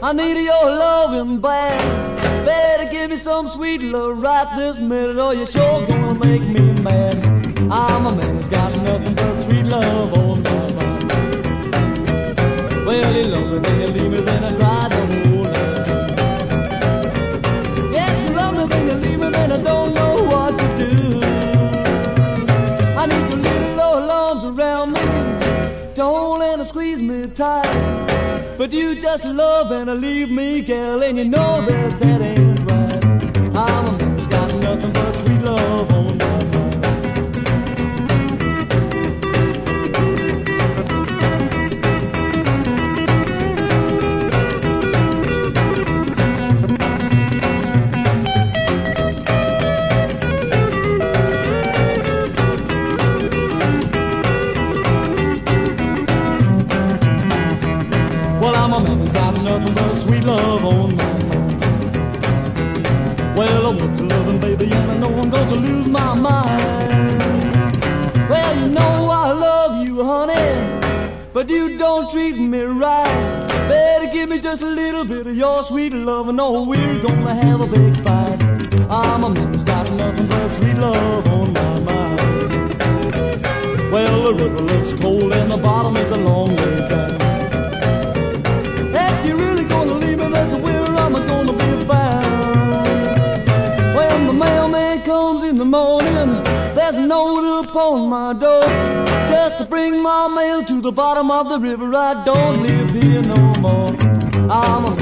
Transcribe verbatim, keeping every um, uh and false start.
I need your loving bad. Better give me some sweet love right this minute, or you're sure gonna make me mad. I'm a man who's got nothing but sweet love on my mind. Well, you love me, then you leave me, then I cry the whole night. Yes, you love me, then you leave me, then I don't know what to do. I need your little old arms around me. Don't let her squeeze me tight. But you just love and leave me, girl, and you know that that ain't right. I'm a man who's got nothing but sweet love on my mind. I'm a man who's got nothing but sweet love on my mind. Well, I want to love him, baby, and I know I'm going to lose my mind. Well, you know I love you, honey, but you don't treat me right. Better give me just a little bit of your sweet love, and oh, we're gonna have a big fight. I'm a man who's got nothing but sweet love on my mind. Well, the river looks cold and the bottom is a long way down. If you're really gonna leave me, that's where I'm gonna be found. When the mailman comes in the morning, there's a note upon my door, just to bring my mail to the bottom of the river. I don't live here no more. I'm a